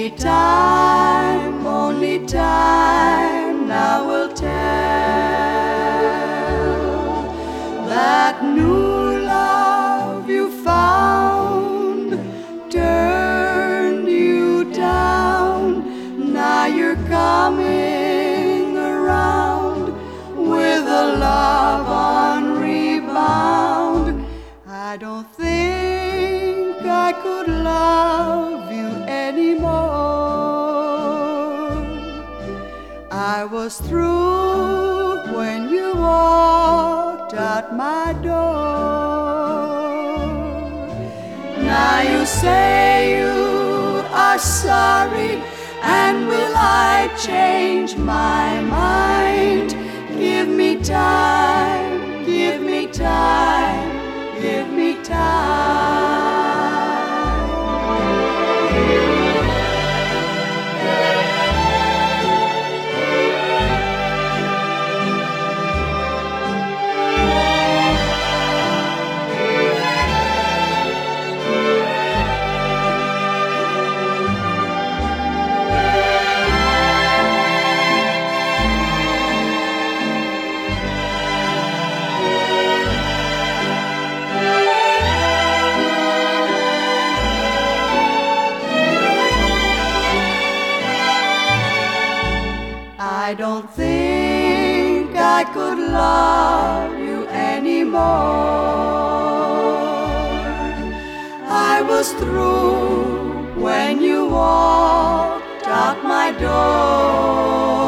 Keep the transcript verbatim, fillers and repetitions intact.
Only time, only time now will tell that new love you found turned you down. Now you're coming around with a love on rebound. I don't think I could love you anymore. I was through when you walked out my door. Now you say you are sorry, and will I change my mind? Give me time, give me time, give me time. I don't think I could love you anymore. I was through when you walked out my door.